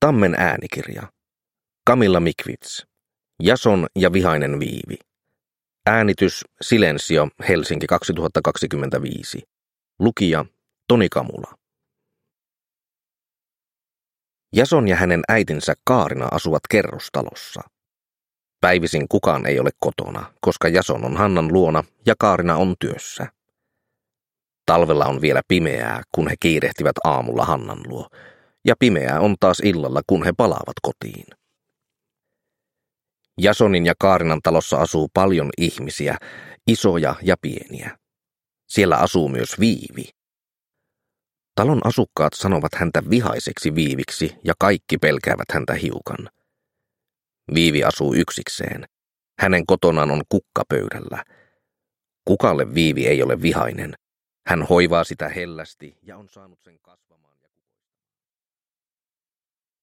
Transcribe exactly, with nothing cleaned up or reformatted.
Tammen äänikirja. Camilla Mikvits. Jason ja vihainen Viivi. Äänitys Silensio, Helsinki kaksituhattakaksikymmentäviisi. Lukija Toni Kamula. Jason ja hänen äitinsä Kaarina asuvat kerrostalossa. Päivisin kukaan ei ole kotona, koska Jason on Hannan luona ja Kaarina on työssä. Talvella on vielä pimeää, kun he kiirehtivät aamulla Hannan luo, ja pimeää on taas illalla, kun he palaavat kotiin. Jasonin ja Kaarinan talossa asuu paljon ihmisiä, isoja ja pieniä. Siellä asuu myös Viivi. Talon asukkaat sanovat häntä vihaiseksi Viiviksi ja kaikki pelkäävät häntä hiukan. Viivi asuu yksikseen. Hänen kotonaan on kukka pöydällä. Kukalle Viivi ei ole vihainen. Hän hoivaa sitä hellästi ja on saanut sen kasvamaan.